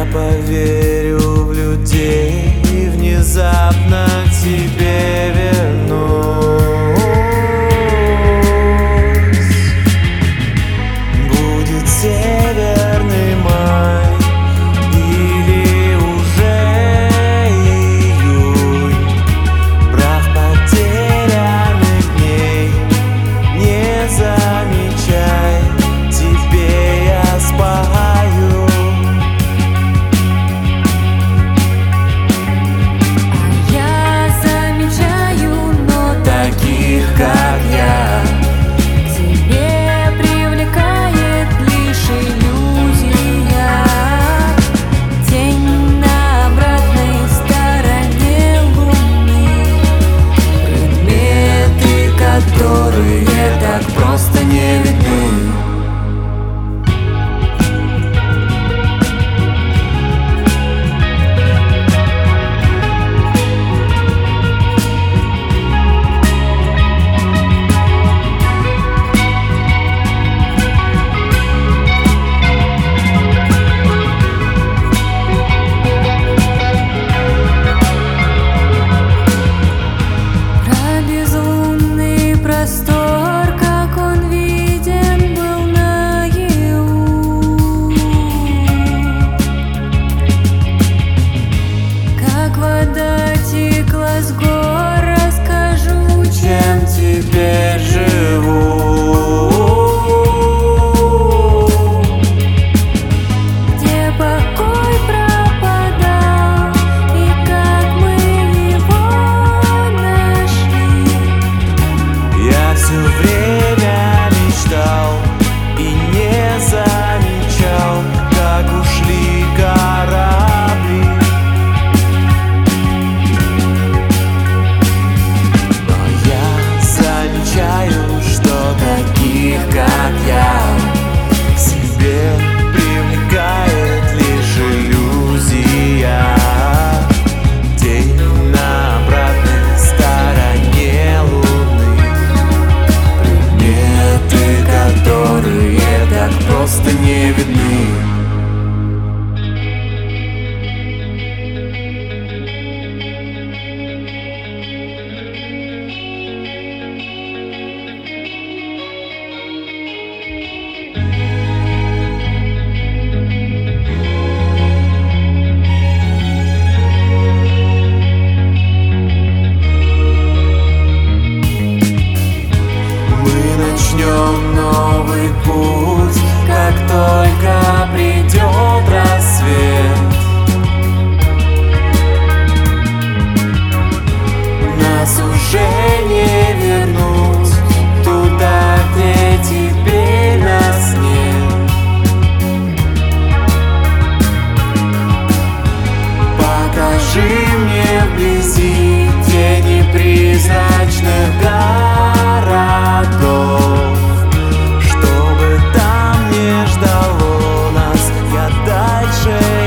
Я поверю в людей и внезапно к тебе вернусь. Будет северный май или уже июнь, прах потерянных дней не замечай, тебе я спою. Как я, к тебе привлекает лишь иллюзия. День на обратной стороне луны, предметы, которые так просто не видны. как он виден был наяву, как вода текла с гор, расскажу, Чем теперь живу. где покой пропадал и как мы его нашли. Я все время мечтал и не замечал, как ушли корабли. Но я замечаю, что таких, как я, к себе привлекает лишь иллюзия. День на обратной стороне луны, предметы, которые так просто не видны. Начнем новый путь, как только придет рассвет. Нас уже не вернуть туда, где теперь нас нет. Покажи мне вблизи тени призрачных городов, чтобы там не ждало нас, я дальше